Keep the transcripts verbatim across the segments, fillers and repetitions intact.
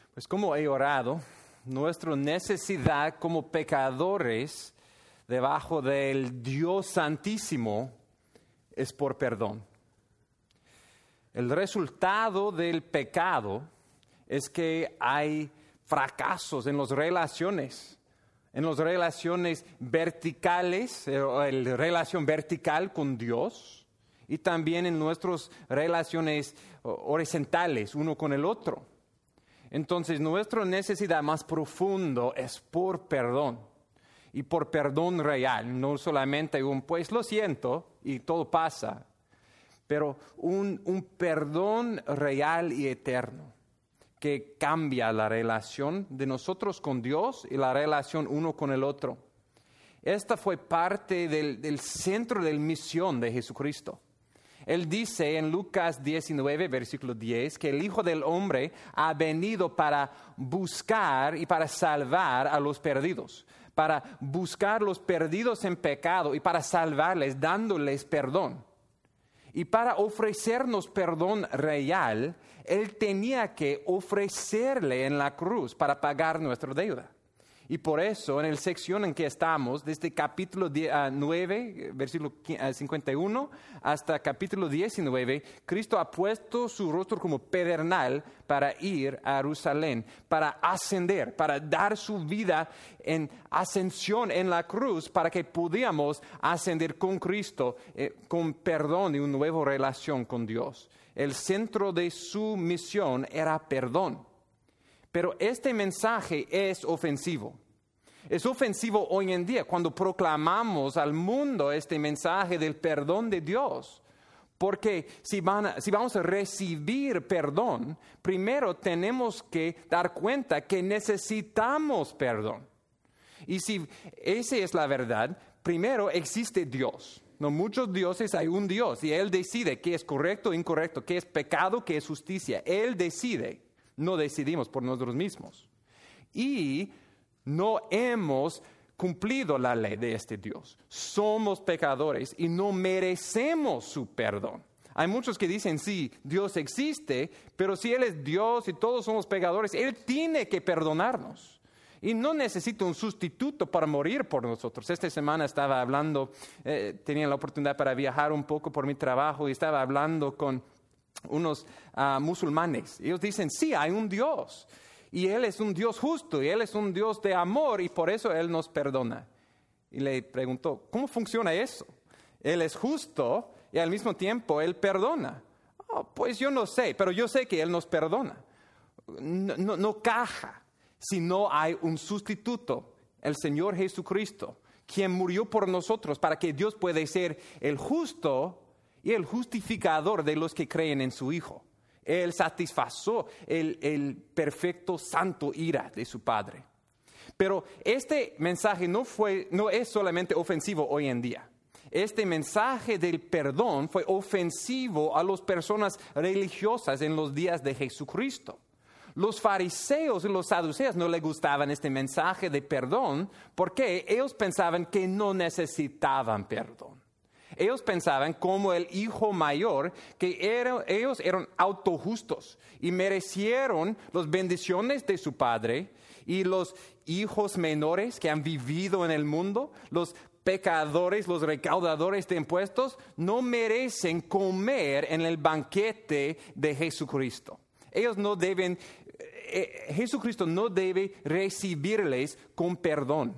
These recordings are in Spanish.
Pues como he orado, nuestra necesidad como pecadores debajo del Dios Santísimo es por perdón. El resultado del pecado es que hay fracasos en las relaciones, en las relaciones verticales, la relación vertical con Dios y también en nuestras relaciones horizontales uno con el otro. Entonces, nuestra necesidad más profunda es por perdón. Y por perdón real, no solamente un pues lo siento y todo pasa, pero un, un perdón real y eterno que cambia la relación de nosotros con Dios y la relación uno con el otro. Esta fue parte del, del centro de la misión de Jesucristo. Él dice en Lucas diecinueve, versículo diez, que el Hijo del Hombre ha venido para buscar y para salvar a los perdidos, para buscar los perdidos en pecado y para salvarles dándoles perdón. Y para ofrecernos perdón real, Él tenía que ofrecerle en la cruz para pagar nuestra deuda. Y por eso, en la sección en que estamos, desde capítulo nueve, versículo cincuenta y uno, hasta capítulo diecinueve, Cristo ha puesto su rostro como pedernal para ir a Jerusalén, para ascender, para dar su vida en ascensión en la cruz, para que pudiéramos ascender con Cristo, eh, con perdón y una nueva relación con Dios. El centro de su misión era perdón. Pero este mensaje es ofensivo. Es ofensivo hoy en día cuando proclamamos al mundo este mensaje del perdón de Dios. Porque si, van a, si vamos a recibir perdón, primero tenemos que dar cuenta que necesitamos perdón. Y si esa es la verdad, primero existe Dios. No muchos dioses, hay un Dios y Él decide qué es correcto o incorrecto, qué es pecado, qué es justicia. Él decide. No decidimos por nosotros mismos. Y no hemos cumplido la ley de este Dios. Somos pecadores y no merecemos su perdón. Hay muchos que dicen, sí, Dios existe, pero si Él es Dios y todos somos pecadores, Él tiene que perdonarnos. Y no necesita un sustituto para morir por nosotros. Esta semana estaba hablando, eh, tenía la oportunidad para viajar un poco por mi trabajo y estaba hablando con unos uh, musulmanes. Ellos dicen, sí, hay un Dios y Él es un Dios justo y Él es un Dios de amor y por eso Él nos perdona. Y le preguntó, ¿cómo funciona eso? Él es justo y al mismo tiempo Él perdona. Oh, pues yo no sé, pero yo sé que Él nos perdona. No, no, no caja si no hay un sustituto, el Señor Jesucristo, quien murió por nosotros para que Dios pueda ser el justo y el justificador de los que creen en su Hijo. Él satisfació el, el perfecto santo ira de su Padre. Pero este mensaje no, fue, no es solamente ofensivo hoy en día. Este mensaje del perdón fue ofensivo a las personas religiosas en los días de Jesucristo. Los fariseos y los saduceos no les gustaban este mensaje de perdón porque ellos pensaban que no necesitaban perdón. Ellos pensaban como el hijo mayor que era, ellos eran autojustos y merecieron las bendiciones de su padre, y los hijos menores que han vivido en el mundo, los pecadores, los recaudadores de impuestos, no merecen comer en el banquete de Jesucristo. Ellos no deben, eh, Jesucristo no debe recibirles con perdón.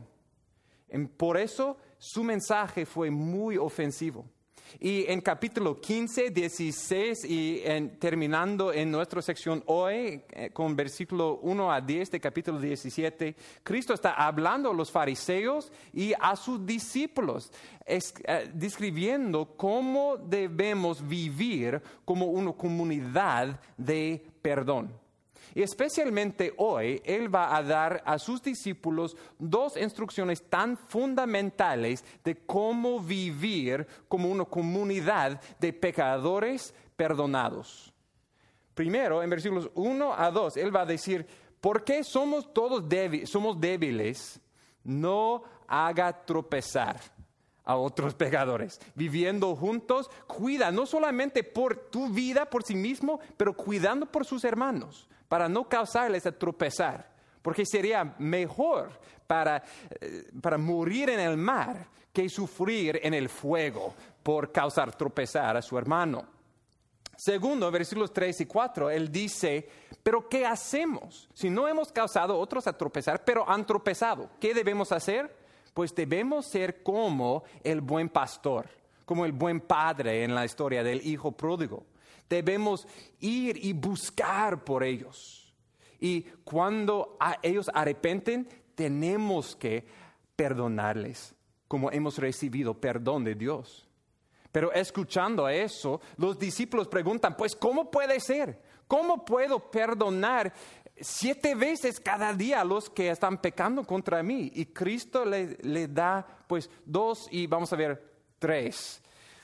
Por eso su mensaje fue muy ofensivo. Y en capítulo quince, dieciséis y en, terminando en nuestra sección hoy, eh, con versículo uno a diez de capítulo diecisiete, Cristo está hablando a los fariseos y a sus discípulos, es, eh, describiendo cómo debemos vivir como una comunidad de perdón. Y especialmente hoy, Él va a dar a sus discípulos dos instrucciones tan fundamentales de cómo vivir como una comunidad de pecadores perdonados. Primero, en versículos uno a dos, Él va a decir, ¿por qué somos todos débiles, somos débiles? No haga tropezar a otros pecadores. Viviendo juntos, cuida no solamente por tu vida, por sí mismo, pero cuidando por sus hermanos, para no causarles a tropezar, porque sería mejor para, para morir en el mar que sufrir en el fuego por causar tropezar a su hermano. Segundo, versículos tres y cuatro, él dice, pero ¿qué hacemos? Si no hemos causado a otros a tropezar, pero han tropezado, ¿qué debemos hacer? Pues debemos ser como el buen pastor, como el buen padre en la historia del hijo pródigo. Debemos ir y buscar por ellos. Y cuando a ellos arrepienten, tenemos que perdonarles, como hemos recibido perdón de Dios. Pero escuchando eso, los discípulos preguntan, pues, ¿cómo puede ser? ¿Cómo puedo perdonar siete veces cada día a los que están pecando contra mí? Y Cristo le, le da, pues, dos y vamos a ver tres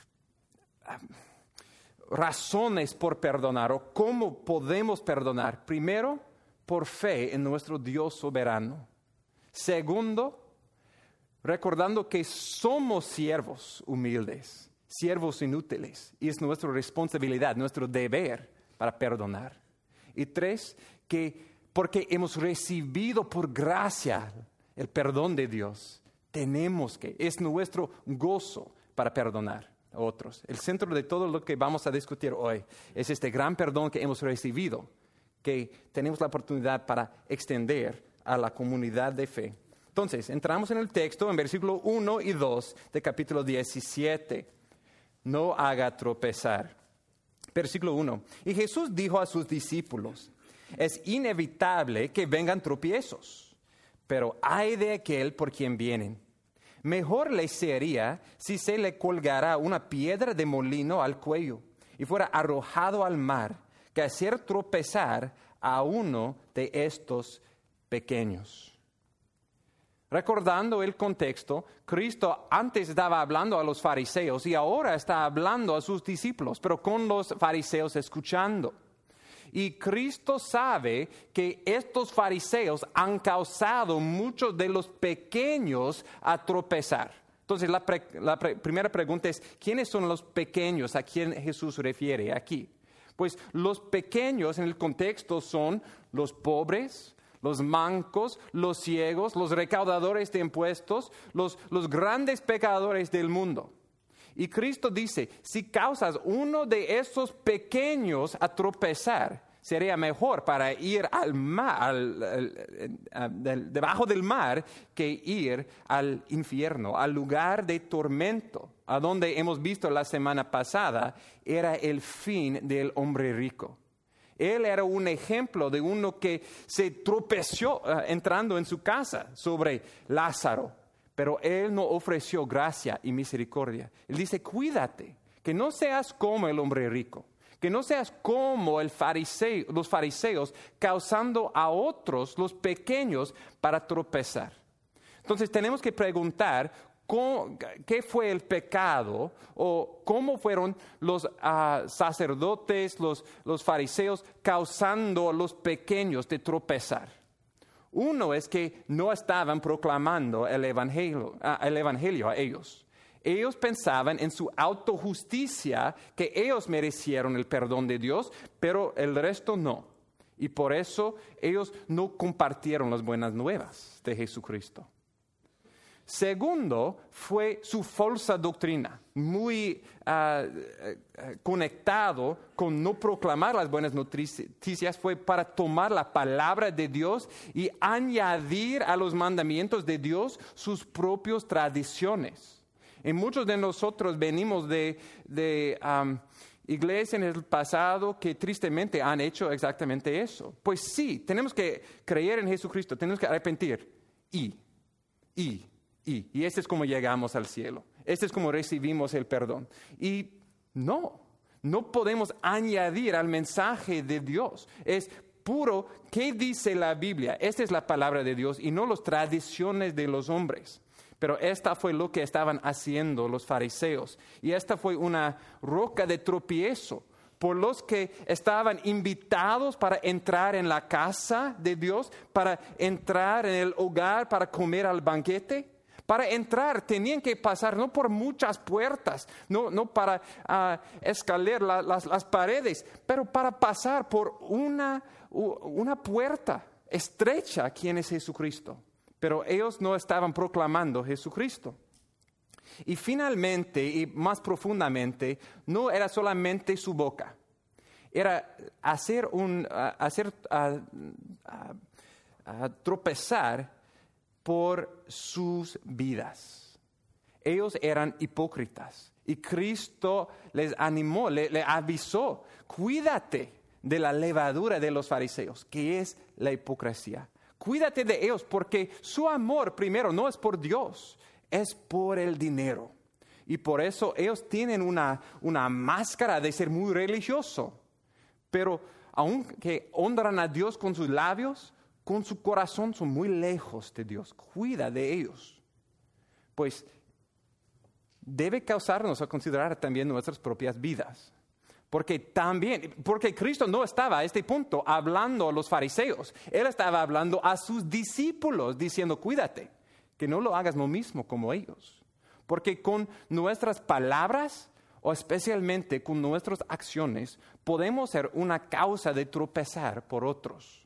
razones por perdonar o cómo podemos perdonar. Primero, por fe en nuestro Dios soberano. Segundo, recordando que somos siervos humildes, siervos inútiles, y es nuestra responsabilidad, nuestro deber para perdonar. Y tres, que porque hemos recibido por gracia el perdón de Dios, tenemos que, es nuestro gozo para perdonar a otros. El centro de todo lo que vamos a discutir hoy es este gran perdón que hemos recibido, que tenemos la oportunidad para extender a la comunidad de fe. Entonces, entramos en el texto en versículo uno y dos de capítulo diecisiete. No haga tropezar. Versículo uno. Y Jesús dijo a sus discípulos, es inevitable que vengan tropiezos, pero ay de aquel por quien vienen. Mejor le sería si se le colgara una piedra de molino al cuello y fuera arrojado al mar, que hacer tropezar a uno de estos pequeños. Recordando el contexto, Cristo antes estaba hablando a los fariseos y ahora está hablando a sus discípulos, pero con los fariseos escuchando. Y Cristo sabe que estos fariseos han causado muchos de los pequeños a tropezar. Entonces la, pre, la pre, primera pregunta es, ¿quiénes son los pequeños a quien Jesús refiere aquí? Pues los pequeños en el contexto son los pobres, los mancos, los ciegos, los recaudadores de impuestos, los, los grandes pecadores del mundo. Y Cristo dice, si causas uno de esos pequeños a tropezar, sería mejor para ir al mar, al, al, al, al, debajo del mar, que ir al infierno, al lugar de tormento, a donde hemos visto la semana pasada, era el fin del hombre rico. Él era un ejemplo de uno que se tropezó uh, entrando en su casa sobre Lázaro. Pero Él no ofreció gracia y misericordia. Él dice, cuídate, que no seas como el hombre rico, que no seas como el fariseo, los fariseos, causando a otros, los pequeños, para tropezar. Entonces tenemos que preguntar, ¿cómo, ¿qué fue el pecado? O cómo fueron los uh, sacerdotes, los, los fariseos, causando a los pequeños de tropezar. Uno es que no estaban proclamando el evangelio, uh, el evangelio a ellos. Ellos pensaban en su autojusticia, que ellos merecieron el perdón de Dios, pero el resto no. Y por eso ellos no compartieron las buenas nuevas de Jesucristo. Segundo, fue su falsa doctrina, muy uh, uh, conectado con no proclamar las buenas noticias, fue para tomar la palabra de Dios y añadir a los mandamientos de Dios sus propias tradiciones. Y muchos de nosotros venimos de, de um, iglesias en el pasado que tristemente han hecho exactamente eso. Pues sí, tenemos que creer en Jesucristo, tenemos que arrepentir y, y, Y, y este es como llegamos al cielo. Este es como recibimos el perdón. Y no, no podemos añadir al mensaje de Dios. Es puro, ¿qué dice la Biblia? Esta es la palabra de Dios y no las tradiciones de los hombres. Pero esta fue lo que estaban haciendo los fariseos. Y esta fue una roca de tropiezo por los que estaban invitados para entrar en la casa de Dios, para entrar en el hogar, para comer al banquete. Para entrar tenían que pasar no por muchas puertas, no, no para uh, escalar la, las, las paredes, pero para pasar por una, una puerta estrecha, quien es Jesucristo. Pero ellos no estaban proclamando Jesucristo. Y finalmente, y más profundamente, no era solamente su boca. Era hacer, un, uh, hacer uh, uh, uh, tropezar por sus vidas. Ellos eran hipócritas. Y Cristo les animó, le, le avisó, cuídate de la levadura de los fariseos, que es la hipocresía. Cuídate de ellos porque su amor primero no es por Dios, es por el dinero. Y por eso ellos tienen una, una máscara de ser muy religioso. Pero aunque honran a Dios con sus labios, con su corazón son muy lejos de Dios. Cuida de ellos. Pues debe causarnos a considerar también nuestras propias vidas. Porque también, porque Cristo no estaba a este punto hablando a los fariseos. Él estaba hablando a sus discípulos, diciendo, cuídate, que no lo hagas lo mismo como ellos. Porque con nuestras palabras, o especialmente con nuestras acciones, podemos ser una causa de tropezar por otros.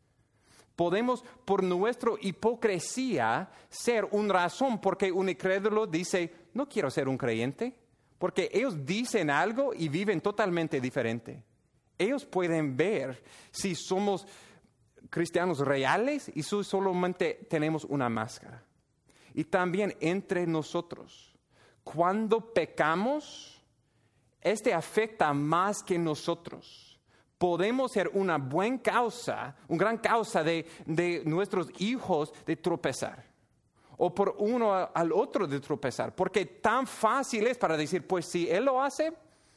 Podemos, por nuestra hipocresía, ser una razón porque un incrédulo dice, no quiero ser un creyente. Porque ellos dicen algo y viven totalmente diferente. Ellos pueden ver si somos cristianos reales y si solamente tenemos una máscara. Y también entre nosotros. Cuando pecamos, este afecta más que nosotros. Podemos ser una buena causa, una gran causa de, de nuestros hijos de tropezar. O por uno al otro de tropezar. Porque tan fácil es para decir, pues si él lo hace,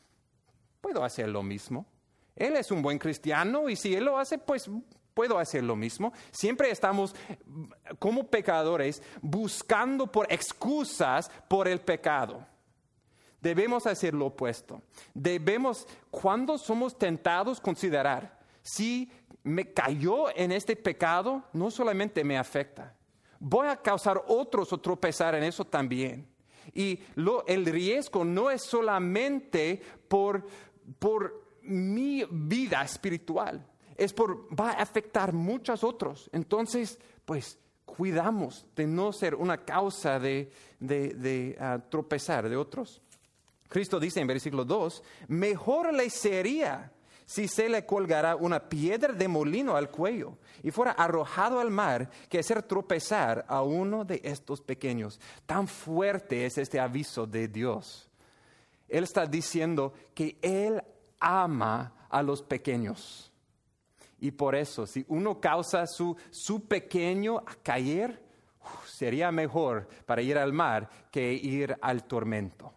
puedo hacer lo mismo. Él es un buen cristiano y si él lo hace, pues puedo hacer lo mismo. Siempre estamos como pecadores buscando por excusas por el pecado. Debemos hacer lo opuesto. Debemos, cuando somos tentados, considerar, si me cayó en este pecado, no solamente me afecta. Voy a causar otros o tropezar en eso también. Y lo, el riesgo no es solamente por, por mi vida espiritual, es por, va a afectar muchos otros. Entonces, pues, cuidamos de no ser una causa de, de, de uh, tropezar de otros. Cristo dice en versículo dos, mejor le sería si se le colgara una piedra de molino al cuello y fuera arrojado al mar que hacer tropezar a uno de estos pequeños. Tan fuerte es este aviso de Dios. Él está diciendo que Él ama a los pequeños. Y por eso, si uno causa su, su pequeño a caer, uf, sería mejor para ir al mar que ir al tormento.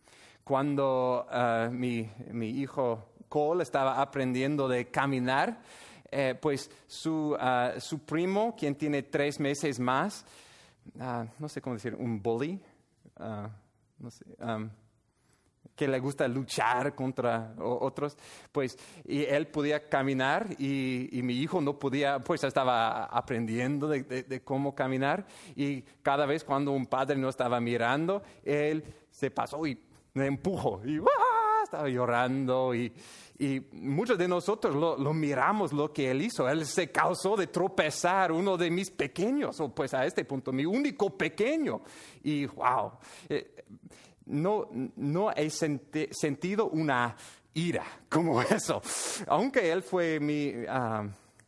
Cuando uh, mi, mi hijo Cole estaba aprendiendo de caminar, eh, pues su, uh, su primo, quien tiene tres meses más, uh, no sé cómo decir, un bully, uh, no sé, um, que le gusta luchar contra otros, pues y él podía caminar y, y mi hijo no podía, pues estaba aprendiendo de, de, de cómo caminar y cada vez cuando un padre no estaba mirando, él se pasó y me empujó y ¡ah! Estaba llorando y, y muchos de nosotros lo, lo miramos lo que él hizo. Él se causó de tropezar uno de mis pequeños, o pues a este punto, mi único pequeño. Y wow, eh, no, no he senti- sentido una ira como eso. Aunque él fue mi, uh,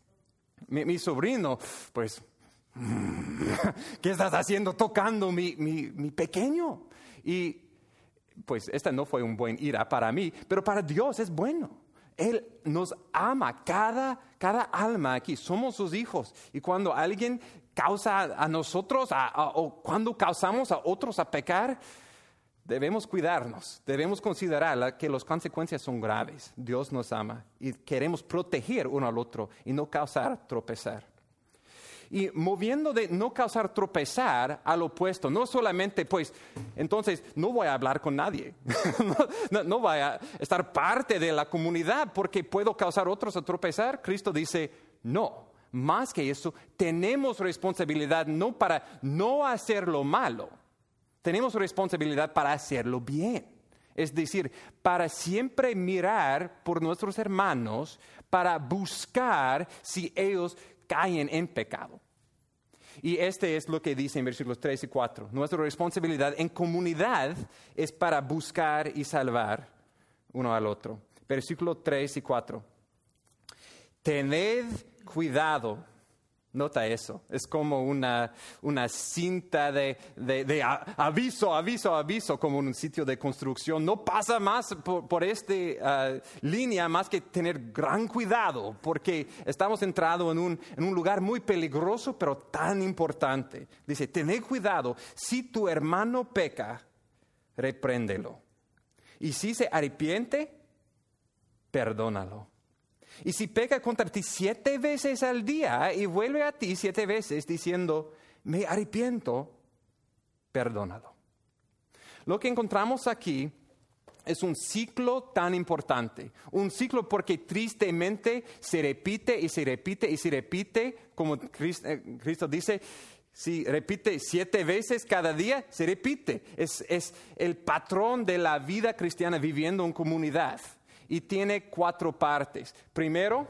mi, mi sobrino, pues, ¿qué estás haciendo tocando mi, mi, mi pequeño? Y pues esta no fue un buen ira para mí, pero para Dios es bueno. Él nos ama, cada, cada alma aquí, somos sus hijos. Y cuando alguien causa a nosotros, a, a, o cuando causamos a otros a pecar, debemos cuidarnos, debemos considerar que las consecuencias son graves. Dios nos ama y queremos proteger uno al otro y no causar tropezar. Y moviendo de no causar tropezar al opuesto, no solamente pues, entonces no voy a hablar con nadie, no, no, no voy a estar parte de la comunidad porque puedo causar otros a tropezar. Cristo dice, no, más que eso, tenemos responsabilidad no para no hacer lo malo, tenemos responsabilidad para hacerlo bien. Es decir, para siempre mirar por nuestros hermanos, para buscar si ellos caen en pecado. Y este es lo que dice en versículos tres y cuatro. Nuestra responsabilidad en comunidad es para buscar y salvar uno al otro. Versículos tres y cuatro. Tened cuidado. Nota eso. Es como una, una cinta de, de, de aviso, aviso, aviso, como en un sitio de construcción. No pasa más por, por esta uh, línea más que tener gran cuidado, porque estamos entrando en un, en un lugar muy peligroso, pero tan importante. Dice, tened cuidado. Si tu hermano peca, repréndelo. Y si se arrepiente, perdónalo. Y si peca contra ti siete veces al día y vuelve a ti siete veces diciendo, me arrepiento, perdónalo. Lo que encontramos aquí es un ciclo tan importante. Un ciclo porque tristemente se repite y se repite y se repite, como Cristo dice, si repite siete veces cada día, se repite. Es, es el patrón de la vida cristiana viviendo en comunidad. Y tiene cuatro partes. Primero,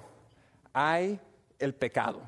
hay el pecado.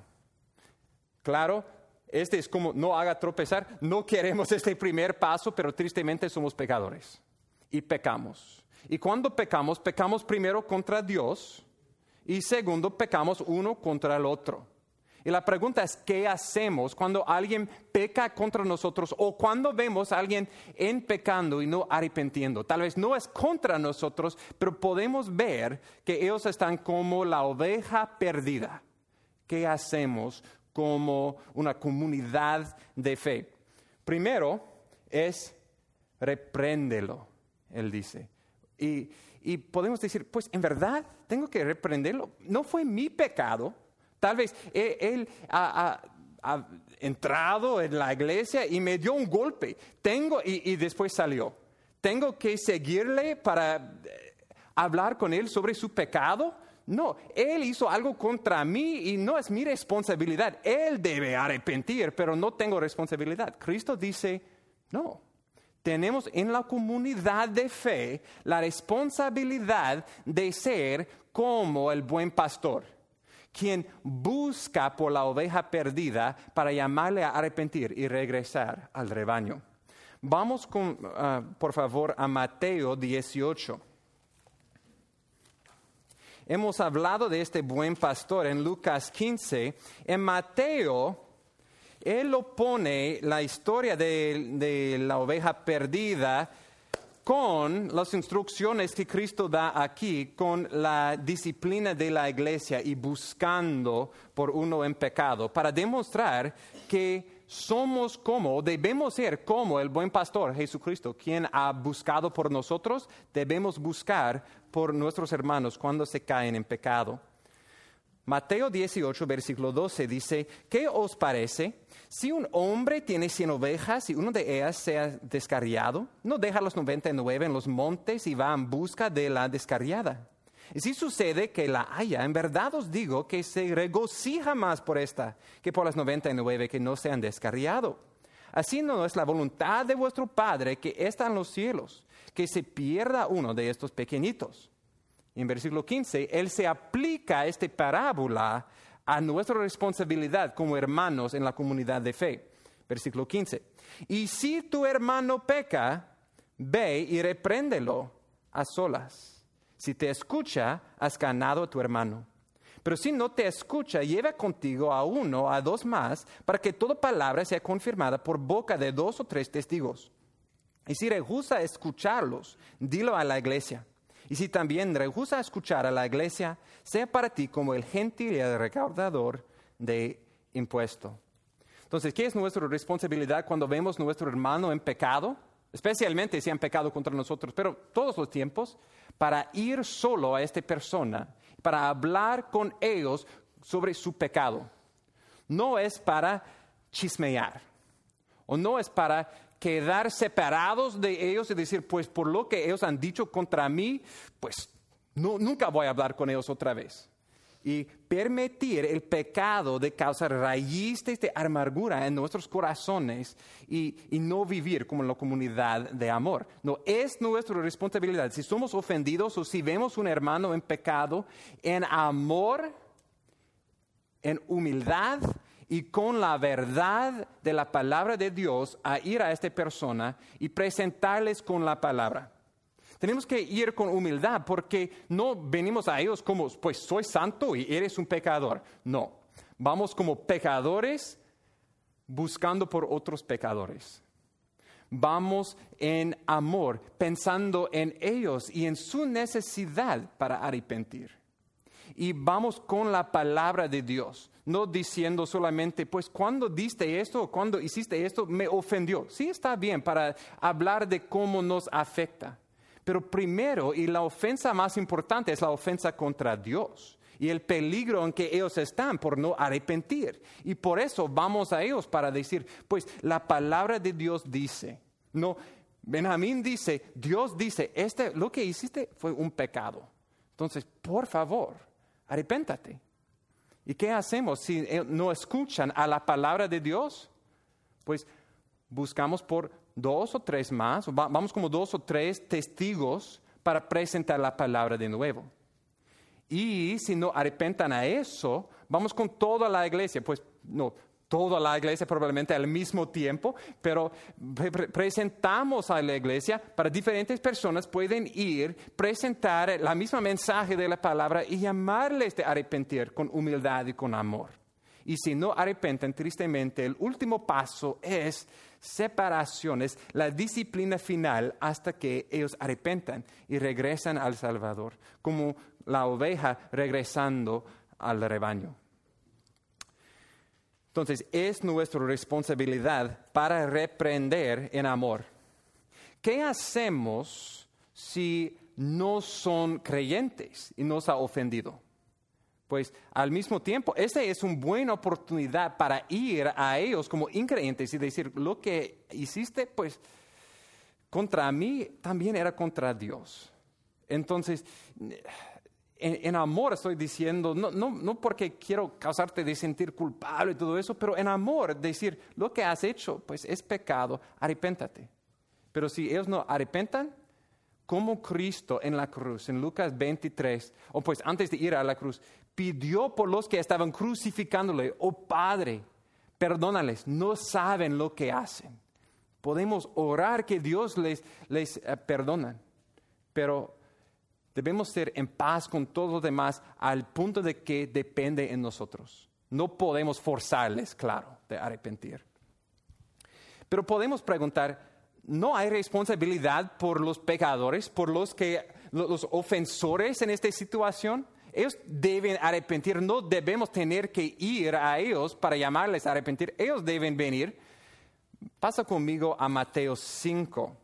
Claro, este es como no haga tropezar. No queremos este primer paso, pero tristemente somos pecadores. Y pecamos. Y cuando pecamos, pecamos primero contra Dios. Y segundo, pecamos uno contra el otro. Y la pregunta es, ¿qué hacemos cuando alguien peca contra nosotros o cuando vemos a alguien en pecando y no arrepintiendo? Tal vez no es contra nosotros, pero podemos ver que ellos están como la oveja perdida. ¿Qué hacemos como una comunidad de fe? Primero es repréndelo, él dice. Y, y podemos decir, pues en verdad tengo que reprenderlo. No fue mi pecado. Tal vez él, él ha, ha, ha entrado en la iglesia y me dio un golpe. Tengo, y, y después salió. ¿Tengo que seguirle para hablar con él sobre su pecado? No, él hizo algo contra mí y no es mi responsabilidad. Él debe arrepentir, pero no tengo responsabilidad. Cristo dice, no. Tenemos en la comunidad de fe la responsabilidad de ser como el buen pastor, quien busca por la oveja perdida para llamarle a arrepentir y regresar al rebaño. Vamos, con, uh, por favor, a Mateo dieciocho. Hemos hablado de este buen pastor en Lucas quince. En Mateo, él lo pone la historia de, de la oveja perdida con las instrucciones que Cristo da aquí, con la disciplina de la iglesia y buscando por uno en pecado, para demostrar que somos como, debemos ser como el buen pastor Jesucristo, quien ha buscado por nosotros, debemos buscar por nuestros hermanos cuando se caen en pecado. Mateo dieciocho, versículo doce dice, ¿qué os parece? Si un hombre tiene cien ovejas y una de ellas se ha descarriado, ¿no deja los noventa y nueve en los montes y va en busca de la descarriada? Y si sucede que la haya, en verdad os digo que se regocija más por esta que por las noventa y nueve que no se han descarriado. Así no es la voluntad de vuestro Padre que está en los cielos, que se pierda uno de estos pequeñitos. Y en versículo quince, él se aplica esta parábola a nuestra responsabilidad como hermanos en la comunidad de fe. Versículo quince. Y si tu hermano peca, ve y repréndelo a solas. Si te escucha, has ganado a tu hermano. Pero si no te escucha, lleva contigo a uno, a dos más, para que toda palabra sea confirmada por boca de dos o tres testigos. Y si rehúsa escucharlos, dilo a la iglesia. Y si también rehúsa escuchar a la iglesia, sea para ti como el gentil y el recaudador de impuesto. Entonces, ¿qué es nuestra responsabilidad cuando vemos a nuestro hermano en pecado? Especialmente si han pecado contra nosotros, pero todos los tiempos, para ir solo a esta persona, para hablar con ellos sobre su pecado. No es para chismear, o no es para quedar separados de ellos y decir, pues por lo que ellos han dicho contra mí, pues no, nunca voy a hablar con ellos otra vez. y permitir el pecado de causar raíces de amargura en nuestros corazones y, y no vivir como la comunidad de amor. No es nuestra responsabilidad. Si somos ofendidos o si vemos un hermano en pecado, en amor, en humildad y con la verdad de la palabra de Dios, a ir a esta persona y presentarles con la palabra. Tenemos que ir con humildad porque no venimos a ellos como, pues soy santo y eres un pecador. No, vamos como pecadores buscando por otros pecadores. Vamos en amor, pensando en ellos y en su necesidad para arrepentir. Y vamos con la palabra de Dios, no diciendo solamente, pues cuando diste esto o cuando hiciste esto, me ofendió. Sí está bien para hablar de cómo nos afecta. Pero primero, y la ofensa más importante, es la ofensa contra Dios y el peligro en que ellos están por no arrepentir. Y por eso vamos a ellos para decir, pues la palabra de Dios dice, no, Benjamín dice, Dios dice, este, lo que hiciste fue un pecado. Entonces, por favor, arrepéntate. ¿Y qué hacemos si no escuchan a la palabra de Dios? Pues buscamos por dos o tres más, vamos como dos o tres testigos para presentar la palabra de nuevo. Y si no arrepentan a eso, vamos con toda la iglesia, pues no, toda la iglesia probablemente al mismo tiempo, pero pre- presentamos a la iglesia para diferentes personas, pueden ir, presentar la misma mensaje de la palabra y llamarles de arrepentir con humildad y con amor. Y si no arrepentan, tristemente, el último paso es separación, es la disciplina final hasta que ellos arrepentan y regresan al Salvador, como la oveja regresando al rebaño. Entonces, es nuestra responsabilidad para reprender en amor. ¿Qué hacemos si no son creyentes y nos ha ofendido? Pues al mismo tiempo, esta es una buena oportunidad para ir a ellos como increyentes y decir, lo que hiciste, pues, contra mí también era contra Dios. Entonces, en, en amor estoy diciendo, no, no, no porque quiero causarte de sentir culpable y todo eso, pero en amor decir, lo que has hecho, pues es pecado, arrepéntate. Pero si ellos no arrepentan, como Cristo en la cruz, en Lucas veintitrés, o pues antes de ir a la cruz, pidió por los que estaban crucificándole, oh Padre, perdónales, no saben lo que hacen. Podemos orar que Dios les, les eh, perdona, pero debemos ser en paz con todos los demás al punto de que depende en nosotros. No podemos forzarles, claro, de arrepentir. Pero podemos preguntar, ¿no hay responsabilidad por los pecadores, por los, que, los ofensores en esta situación? Ellos deben arrepentir, no debemos tener que ir a ellos para llamarles a arrepentir. Ellos deben venir. Pasa conmigo a Mateo cinco.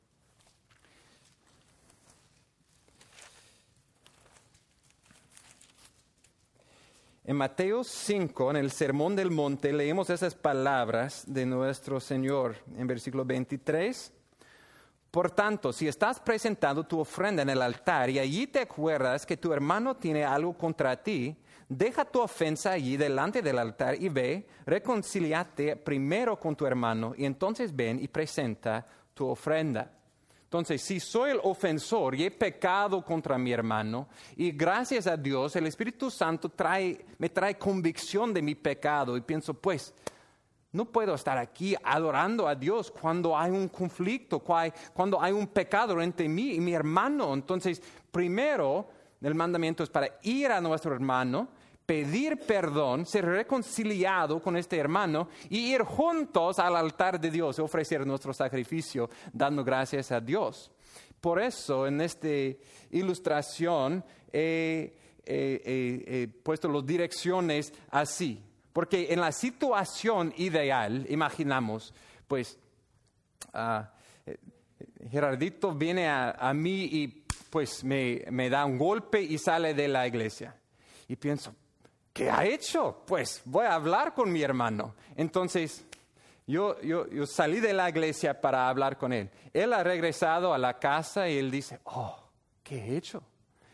En Mateo cinco, en el Sermón del Monte, leemos esas palabras de nuestro Señor en versículo veintitrés. Por tanto, si estás presentando tu ofrenda en el altar y allí te acuerdas que tu hermano tiene algo contra ti, deja tu ofensa allí delante del altar y ve, reconcíliate primero con tu hermano y entonces ven y presenta tu ofrenda. Entonces, si soy el ofensor y he pecado contra mi hermano, y gracias a Dios el Espíritu Santo trae, me trae convicción de mi pecado y pienso, pues, no puedo estar aquí adorando a Dios cuando hay un conflicto, cuando hay un pecado entre mí y mi hermano. Entonces, primero, el mandamiento es para ir a nuestro hermano, pedir perdón, ser reconciliado con este hermano y ir juntos al altar de Dios y ofrecer nuestro sacrificio, dando gracias a Dios. Por eso, en esta ilustración, he, he, he, he puesto las direcciones así. Porque en la situación ideal, imaginamos, pues, uh, Gerardito viene a, a mí y pues me, me da un golpe y sale de la iglesia. Y pienso, ¿qué ha hecho? Pues voy a hablar con mi hermano. Entonces, yo, yo, yo salí de la iglesia para hablar con él. Él ha regresado a la casa y él dice, oh, ¿qué he hecho?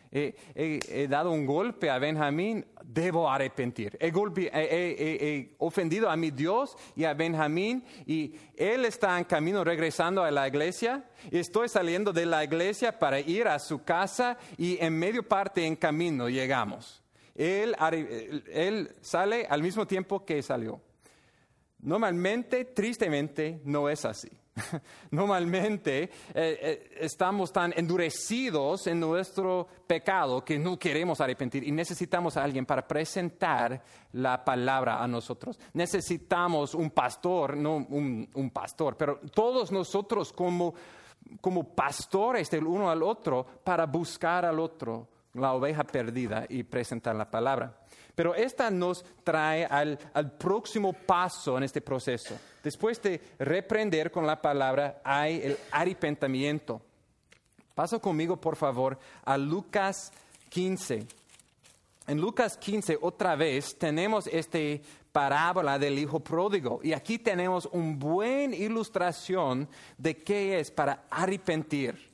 He, he, he dado un golpe a Benjamín, debo arrepentir. He, golpe, he, he, he ofendido a mi Dios y a Benjamín, y él está en camino regresando a la iglesia, y estoy saliendo de la iglesia para ir a su casa, y en medio parte en camino llegamos. Él, él sale al mismo tiempo que salió. Normalmente, tristemente, no es así. Normalmente eh, eh, estamos tan endurecidos en nuestro pecado que no queremos arrepentir y necesitamos a alguien para presentar la palabra a nosotros. Necesitamos un pastor, no un, un pastor, pero todos nosotros como, como pastores del uno al otro para buscar al otro, la oveja perdida, y presentar la palabra. Pero esta nos trae al, al próximo paso en este proceso. Después de reprender con la palabra, hay el arrepentimiento. Pasa conmigo, por favor, a Lucas quince. En Lucas quince, otra vez, tenemos esta parábola del hijo pródigo. Y aquí tenemos una buena ilustración de qué es para arrepentir.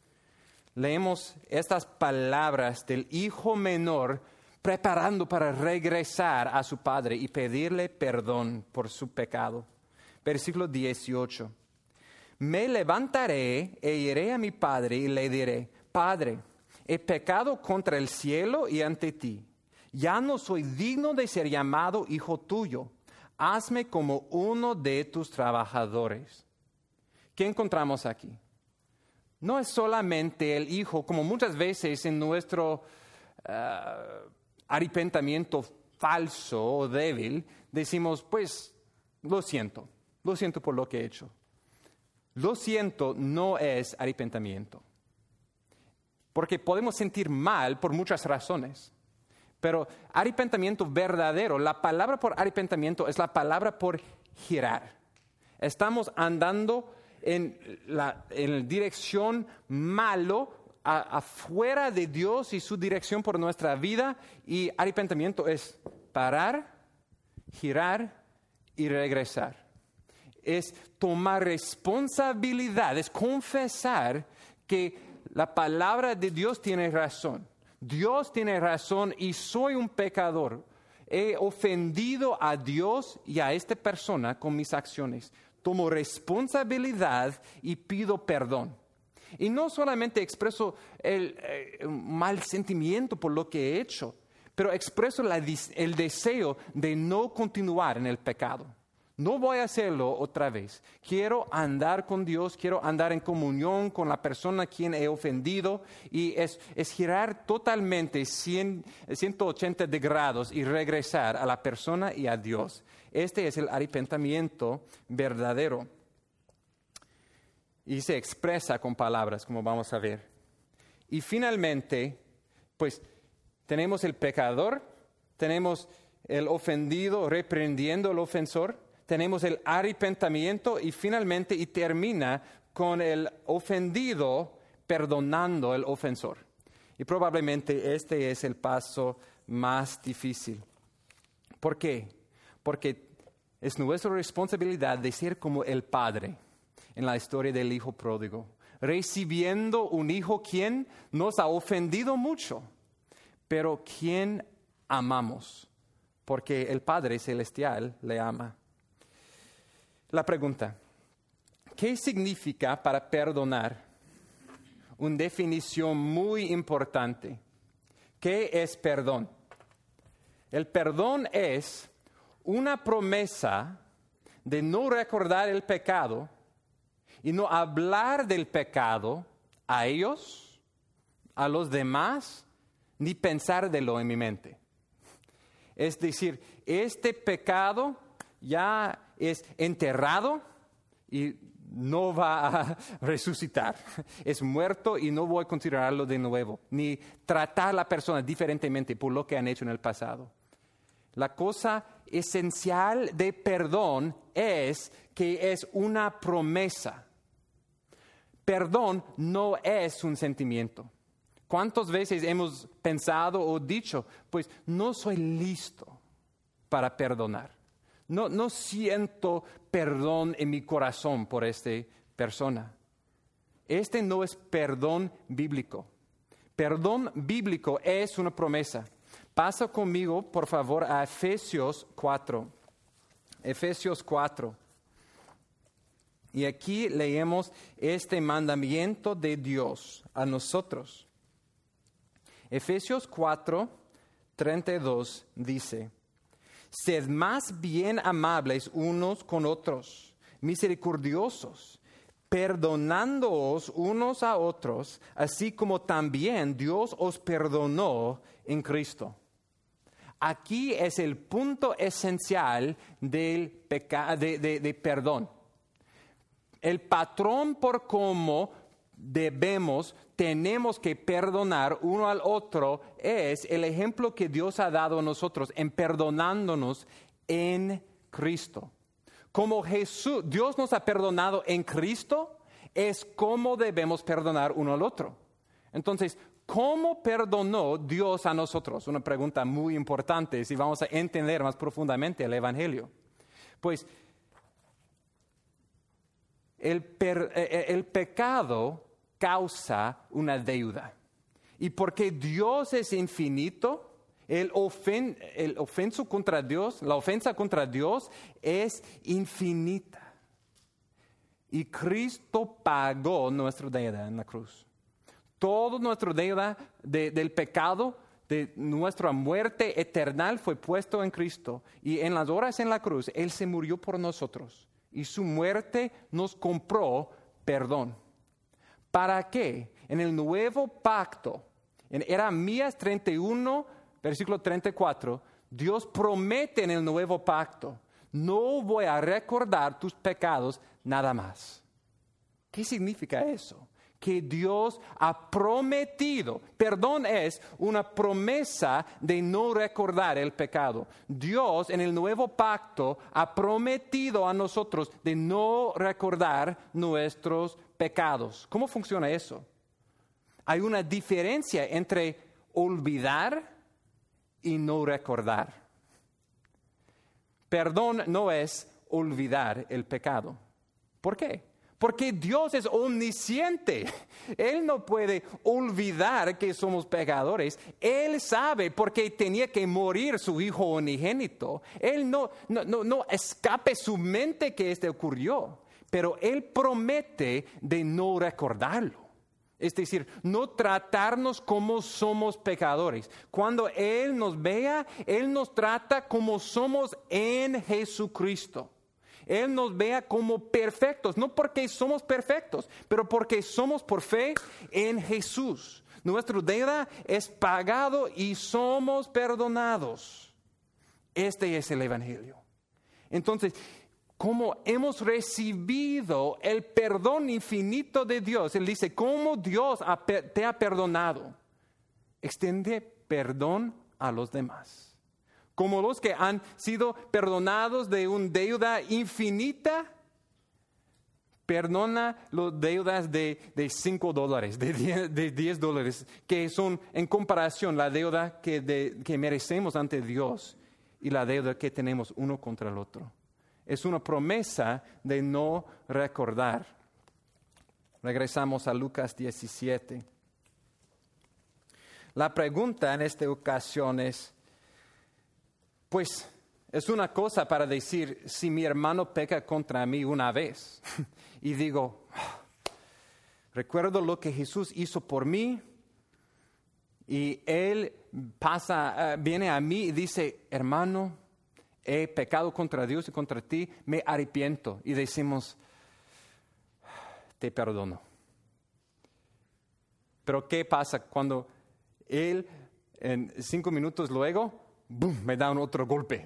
Leemos estas palabras del hijo menor preparando para regresar a su padre y pedirle perdón por su pecado. Versículo dieciocho. Me levantaré e iré a mi padre y le diré: Padre, he pecado contra el cielo y ante ti. Ya no soy digno de ser llamado hijo tuyo. Hazme como uno de tus trabajadores. ¿Qué encontramos aquí? No es solamente el hijo, como muchas veces en nuestro uh, arrepentimiento falso o débil, decimos, pues, lo siento, lo siento por lo que he hecho. Lo siento no es arrepentimiento, porque podemos sentir mal por muchas razones, pero arrepentimiento verdadero, la palabra por arrepentimiento es la palabra por girar. Estamos andando en la, en dirección malo, a, afuera de Dios y su dirección por nuestra vida, y arrepentimiento es parar, girar y regresar. Es tomar responsabilidad, es confesar que la palabra de Dios tiene razón. Dios tiene razón y soy un pecador. He ofendido a Dios y a esta persona con mis acciones. Tomo responsabilidad y pido perdón. Y no solamente expreso el, el mal sentimiento por lo que he hecho, pero expreso la, el deseo de no continuar en el pecado. No voy a hacerlo otra vez. Quiero andar con Dios, quiero andar en comunión con la persona a quien he ofendido, y es, es girar totalmente ciento ochenta grados y regresar a la persona y a Dios. Este es el arrepentimiento verdadero. Y se expresa con palabras, como vamos a ver. Y finalmente, pues, tenemos el pecador, tenemos el ofendido reprendiendo al ofensor, tenemos el arrepentimiento y finalmente y termina con el ofendido perdonando al ofensor. Y probablemente este es el paso más difícil. ¿Por qué? Porque es nuestra responsabilidad de ser como el Padre en la historia del hijo pródigo, recibiendo un hijo quien nos ha ofendido mucho, pero quien amamos, porque el Padre Celestial le ama. La pregunta: ¿qué significa para perdonar? Una definición muy importante. ¿Qué es perdón? El perdón es una promesa de no recordar el pecado y no hablar del pecado a ellos, a los demás, ni pensar de lo en mi mente. Es decir, este pecado ya es enterrado y no va a resucitar. Es muerto y no voy a considerarlo de nuevo, ni tratar a la persona diferentemente por lo que han hecho en el pasado. La cosa esencial de perdón es que es una promesa. Perdón no es un sentimiento. ¿Cuántas veces hemos pensado o dicho, pues no soy listo para perdonar? No, no siento perdón en mi corazón por esta persona. Este no es perdón bíblico. perdón bíblico es una promesa. Pasa conmigo, por favor, a Efesios cuatro. Efesios cuatro. Y aquí leemos este mandamiento de Dios a nosotros. Efesios cuatro, treinta y dos dice: sed más bien amables unos con otros, misericordiosos, perdonándoos unos a otros, así como también Dios os perdonó en Cristo. Aquí es el punto esencial del peca- de, de, de perdón. El patrón por cómo debemos, tenemos que perdonar uno al otro es el ejemplo que Dios ha dado a nosotros en perdonándonos en Cristo. Como Jesús, Dios nos ha perdonado en Cristo, es como debemos perdonar uno al otro. Entonces, ¿cómo perdonó Dios a nosotros? Una pregunta muy importante si vamos a entender más profundamente el Evangelio. Pues, el, per, el pecado causa una deuda. Y porque Dios es infinito, el, ofen, el ofenso contra Dios, la ofensa contra Dios es infinita. Y Cristo pagó nuestra deuda en la cruz. Toda nuestra deuda de, del pecado, de nuestra muerte eterna fue puesto en Cristo. Y en las horas en la cruz, Él se murió por nosotros. Y su muerte nos compró perdón. ¿Para qué? En el nuevo pacto, en Jeremías treinta y uno, versículo treinta y cuatro, Dios promete en el nuevo pacto: no voy a recordar tus pecados nada más. ¿Qué significa eso? Que Dios ha prometido. Perdón es una promesa de no recordar el pecado. Dios en el nuevo pacto ha prometido a nosotros de no recordar nuestros pecados. ¿Cómo funciona eso? Hay una diferencia entre olvidar y no recordar. Perdón no es olvidar el pecado. ¿Por qué? Porque Dios es omnisciente. Él no puede olvidar que somos pecadores. Él sabe porque tenía que morir su hijo unigénito. Él no, no, no, no escape su mente que esto ocurrió. Pero Él promete de no recordarlo. Es decir, no tratarnos como somos pecadores. Cuando Él nos vea, Él nos trata como somos en Jesucristo. Él nos vea como perfectos, no porque somos perfectos, pero porque somos por fe en Jesús. Nuestra deuda es pagado y somos perdonados. Este es el Evangelio. Entonces, como hemos recibido el perdón infinito de Dios, Él dice, ¿cómo Dios te ha perdonado? Extiende perdón a los demás. Como los que han sido perdonados de una deuda infinita, perdona las deudas de, de cinco dólares, de diez, de diez dólares, que son en comparación la deuda que, de, que merecemos ante Dios y la deuda que tenemos uno contra el otro. Es una promesa de no recordar. Regresamos a Lucas diecisiete. La pregunta en esta ocasión es, pues es una cosa para decir, si mi hermano peca contra mí una vez y digo, recuerdo lo que Jesús hizo por mí y Él pasa, uh, viene a mí y dice, hermano, he pecado contra Dios y contra ti, me arrepiento. Y decimos, te perdono. Pero ¿qué pasa cuando Él en cinco minutos luego ¡bum!, me da un otro golpe?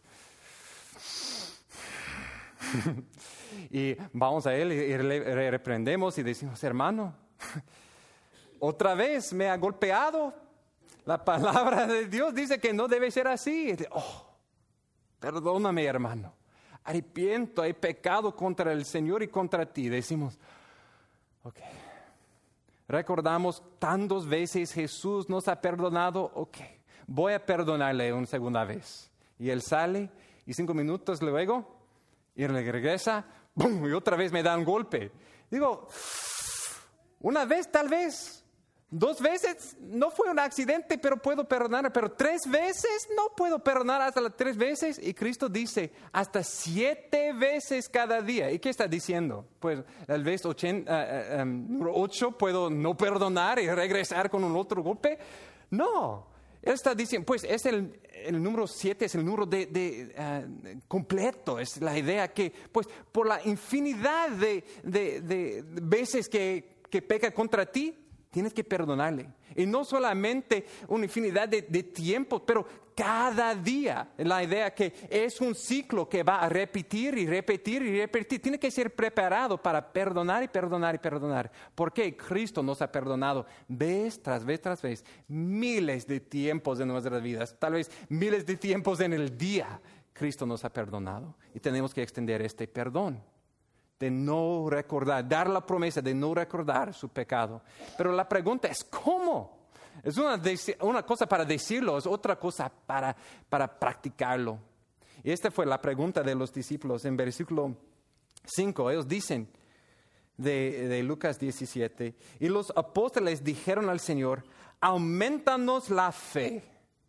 Y vamos a Él y le reprendemos y decimos, hermano, otra vez me ha golpeado. La palabra de Dios dice que no debe ser así. Oh, perdóname, hermano. Arrepiento, he pecado contra el Señor y contra ti. Decimos, ok. Recordamos tantas veces Jesús nos ha perdonado, ok. Voy a perdonarle una segunda vez. Y Él sale y cinco minutos luego, y Él regresa, ¡bum!, y otra vez me da un golpe. Digo, una vez tal vez, Dos veces no fue un accidente, pero puedo perdonar. Pero tres veces no puedo perdonar hasta las tres veces. Y Cristo dice hasta siete veces cada día. ¿Y qué está diciendo? Pues al vez ochenta, uh, um, número ocho puedo no perdonar y regresar con un otro golpe. No. Él está diciendo, pues es el, el número siete, es el número de, de, uh, completo. Es la idea que, pues por la infinidad de, de, de veces que, que peca contra ti, tienes que perdonarle. Y no solamente una infinidad de, de tiempos, pero cada día. La idea que es un ciclo que va a repetir y repetir y repetir. Tiene que ser preparado para perdonar y perdonar y perdonar. Porque Cristo nos ha perdonado vez tras vez tras vez. Miles de tiempos de nuestras vidas. Tal vez miles de tiempos en el día. Cristo nos ha perdonado. Y tenemos que extender este perdón. De no recordar, dar la promesa de no recordar su pecado. Pero la pregunta es, ¿cómo? Es una, una cosa para decirlo, es otra cosa para, para practicarlo. Y esta fue la pregunta de los discípulos en versículo cinco. Ellos dicen de, de Lucas diecisiete, y los apóstoles dijeron al Señor, aumentanos la fe.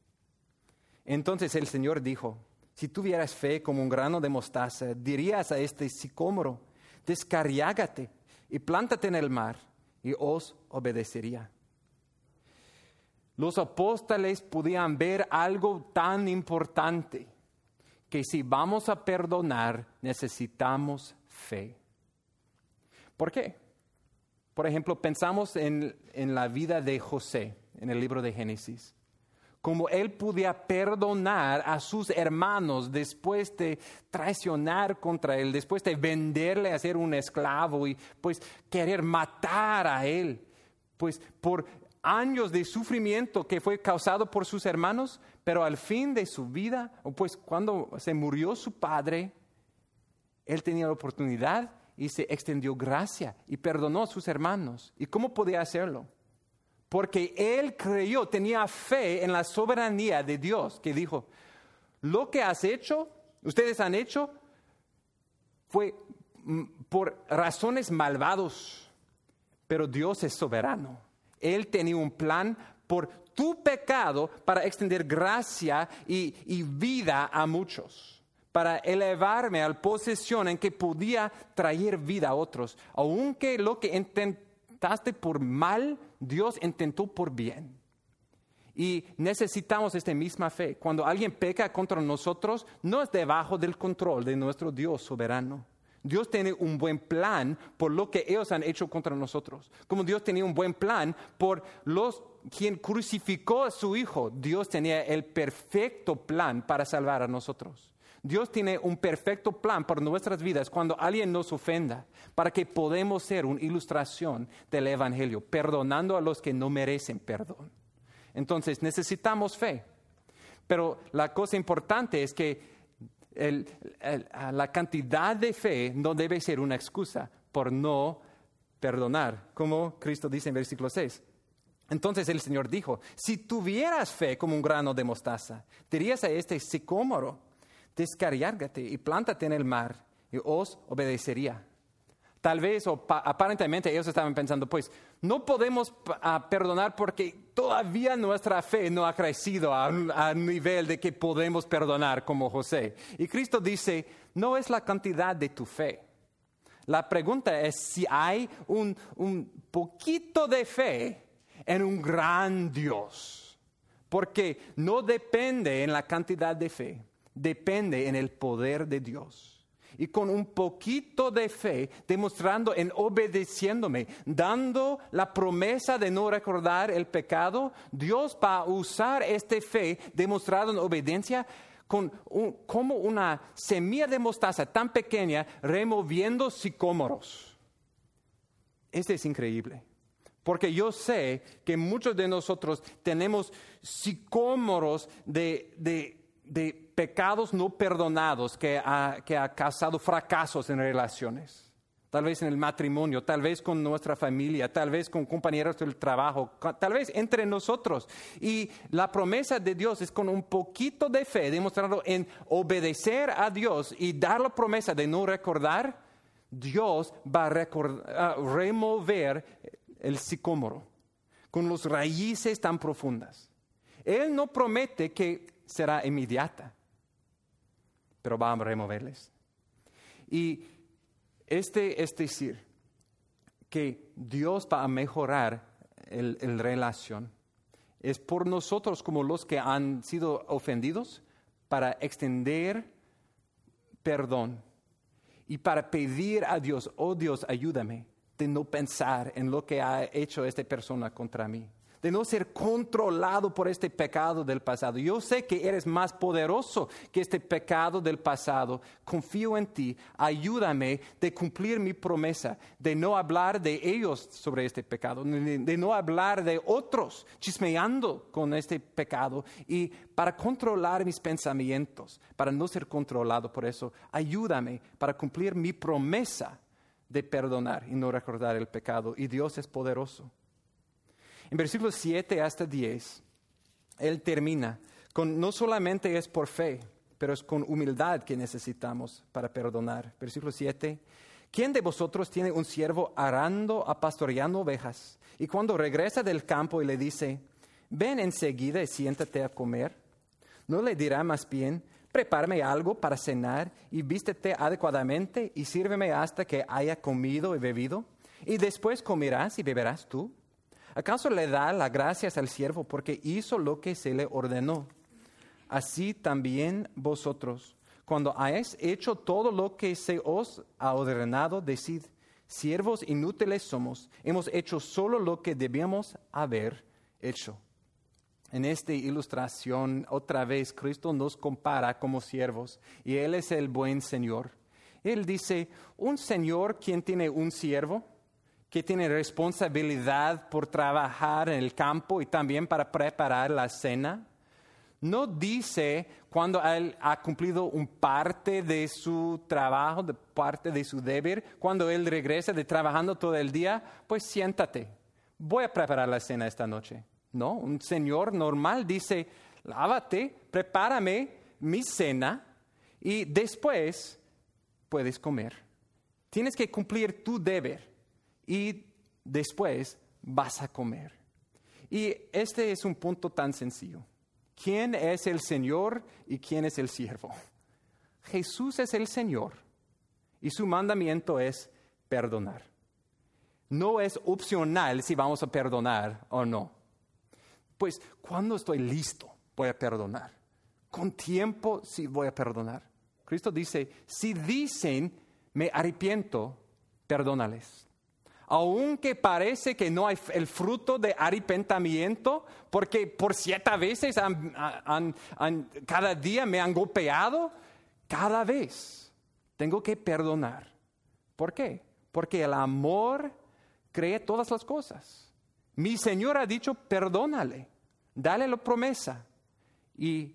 Entonces el Señor dijo, si tuvieras fe como un grano de mostaza, dirías a este sicómoro, descarriágate y plántate en el mar, y os obedecería. Los apóstoles podían ver algo tan importante, que si vamos a perdonar, necesitamos fe. ¿Por qué? Por ejemplo, pensamos en, en la vida de José, en el libro de Génesis. Como él podía perdonar a sus hermanos después de traicionar contra él, después de venderle a ser un esclavo y pues querer matar a él, pues por años de sufrimiento que fue causado por sus hermanos, pero al fin de su vida, pues cuando se murió su padre, él tenía la oportunidad y se extendió gracia y perdonó a sus hermanos. ¿Y cómo podía hacerlo? Porque él creyó, tenía fe en la soberanía de Dios, que dijo, lo que has hecho, ustedes han hecho, fue por razones malvados, pero Dios es soberano. Él tenía un plan por tu pecado para extender gracia y, y vida a muchos, para elevarme a la posición en que podía traer vida a otros, aunque lo que intentaste por mal, Dios intentó por bien. Y necesitamos esta misma fe. Cuando alguien peca contra nosotros, no es debajo del control de nuestro Dios soberano. Dios tiene un buen plan por lo que ellos han hecho contra nosotros. Como Dios tenía un buen plan por los quien crucificó a su Hijo, Dios tenía el perfecto plan para salvar a nosotros. Dios tiene un perfecto plan para nuestras vidas cuando alguien nos ofenda, para que podamos ser una ilustración del Evangelio, perdonando a los que no merecen perdón. Entonces necesitamos fe, pero la cosa importante es que el, el, la cantidad de fe no debe ser una excusa por no perdonar, como Cristo dice en versículo seis. Entonces el Señor dijo, si tuvieras fe como un grano de mostaza, dirías a este sicómoro, descarriárgate y plántate en el mar, y os obedecería. Tal vez, o pa- aparentemente, ellos estaban pensando, pues, no podemos uh, perdonar porque todavía nuestra fe no ha crecido a un a nivel de que podemos perdonar como José. Y Cristo dice, no es la cantidad de tu fe. La pregunta es si hay un, un poquito de fe en un gran Dios. Porque no depende en la cantidad de fe. Depende en el poder de Dios. Y con un poquito de fe, demostrando en obedeciéndome, dando la promesa de no recordar el pecado, Dios va a usar esta fe demostrada en obediencia con un, como una semilla de mostaza tan pequeña removiendo sicómoros. Este es increíble. Porque yo sé que muchos de nosotros tenemos sicómoros de... de de pecados no perdonados que ha, que ha causado fracasos en relaciones. Tal vez en el matrimonio, tal vez con nuestra familia, tal vez con compañeros del trabajo, tal vez entre nosotros. Y la promesa de Dios es con un poquito de fe, demostrando en obedecer a Dios y dar la promesa de no recordar, Dios va a recordar, uh, remover el sicómoro. con las raíces tan profundas. Él no promete que será inmediata, pero va a removerles. Y este es decir, que Dios va a mejorar el, el relación. Es por nosotros como los que han sido ofendidos para extender perdón y para pedir a Dios, oh Dios, ayúdame de no pensar en lo que ha hecho esta persona contra mí, de no ser controlado por este pecado del pasado. Yo sé que eres más poderoso que este pecado del pasado. Confío en ti. Ayúdame de cumplir mi promesa, de no hablar de ellos sobre este pecado, de no hablar de otros chismeando con este pecado, y para controlar mis pensamientos, para no ser controlado por eso. Ayúdame para cumplir mi promesa de perdonar y no recordar el pecado. Y Dios es poderoso. En versículos siete hasta diez, Él termina con, no solamente es por fe, pero es con humildad que necesitamos para perdonar. Versículo siete, ¿quién de vosotros tiene un siervo arando a pastoreando ovejas? Y cuando regresa del campo y le dice, ven enseguida y siéntate a comer, ¿no le dirá más bien, prepárame algo para cenar y vístete adecuadamente y sírveme hasta que haya comido y bebido? Y después comerás y beberás tú. ¿Acaso le da las gracias al siervo porque hizo lo que se le ordenó? Así también vosotros, cuando hayáis hecho todo lo que se os ha ordenado, decid, siervos inútiles somos, hemos hecho solo lo que debíamos haber hecho. En esta ilustración, otra vez, Cristo nos compara como siervos y Él es el buen Señor. Él dice, un Señor quien tiene un siervo, que tiene responsabilidad por trabajar en el campo y también para preparar la cena, no dice cuando él ha cumplido un parte de su trabajo, de parte de su deber, cuando él regresa de trabajando todo el día, pues siéntate, voy a preparar la cena esta noche. No, un señor normal dice, lávate, prepárame mi cena y después puedes comer. Tienes que cumplir tu deber. Y después vas a comer. Y este es un punto tan sencillo. ¿Quién es el Señor y quién es el siervo? Jesús es el Señor y su mandamiento es perdonar. No es opcional si vamos a perdonar o no. Pues cuando estoy listo voy a perdonar. Con tiempo sí voy a perdonar. Cristo dice, si dicen me arrepiento, perdónales. Aunque parece que no hay el fruto de arrepentimiento, porque por siete veces han, han, han, cada día me han golpeado, cada vez tengo que perdonar. ¿Por qué? Porque el amor cree todas las cosas. Mi Señor ha dicho, perdónale, dale la promesa. Y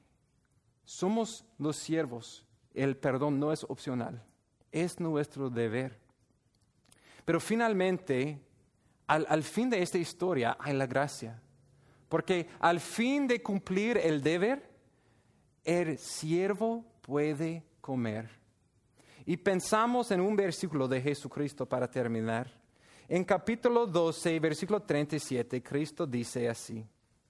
somos los siervos. El perdón no es opcional, es nuestro deber. Pero finalmente, al, al fin de esta historia hay la gracia. Porque al fin de cumplir el deber, el siervo puede comer. Y pensamos en un versículo de Jesucristo para terminar. En capítulo doce, versículo treinta y siete, Cristo dice así.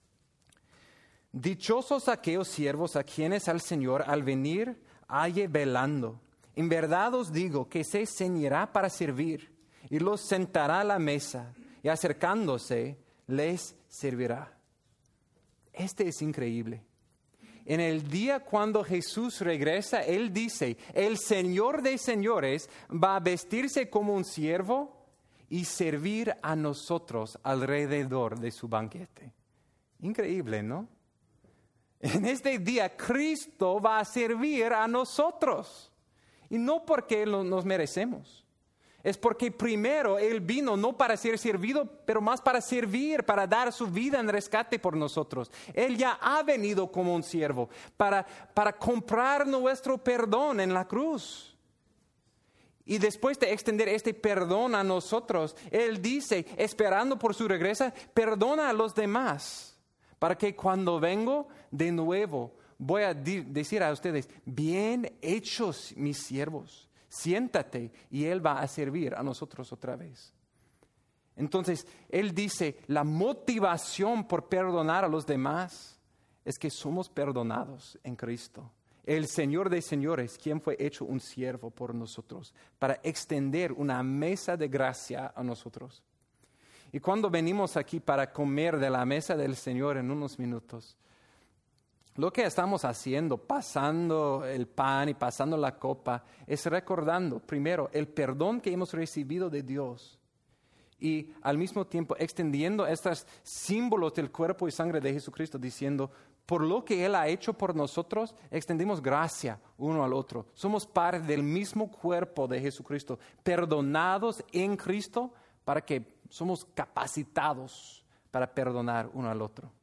Dichosos aquellos siervos a quienes al Señor al venir halle velando. En verdad os digo que se ceñirá para servir y los sentará a la mesa y acercándose les servirá. Este es increíble. En el día cuando Jesús regresa, Él dice, el Señor de señores va a vestirse como un siervo y servir a nosotros alrededor de su banquete. Increíble, ¿no? En este día Cristo va a servir a nosotros. Y no porque nos merecemos. Es porque primero Él vino no para ser servido, pero más para servir, para dar su vida en rescate por nosotros. Él ya ha venido como un siervo para, para comprar nuestro perdón en la cruz. Y después de extender este perdón a nosotros, Él dice, esperando por su regreso, perdona a los demás, para que cuando vengo de nuevo, voy a di- decir a ustedes, bien hechos mis siervos. Siéntate y Él va a servir a nosotros otra vez. Entonces, Él dice, la motivación por perdonar a los demás es que somos perdonados en Cristo. El Señor de señores, quien fue hecho un siervo por nosotros, para extender una mesa de gracia a nosotros. Y cuando venimos aquí para comer de la mesa del Señor en unos minutos, lo que estamos haciendo, pasando el pan y pasando la copa, es recordando primero el perdón que hemos recibido de Dios y al mismo tiempo extendiendo estos símbolos del cuerpo y sangre de Jesucristo, diciendo, por lo que Él ha hecho por nosotros, extendimos gracia uno al otro. Somos parte del mismo cuerpo de Jesucristo, perdonados en Cristo para que somos capacitados para perdonar uno al otro.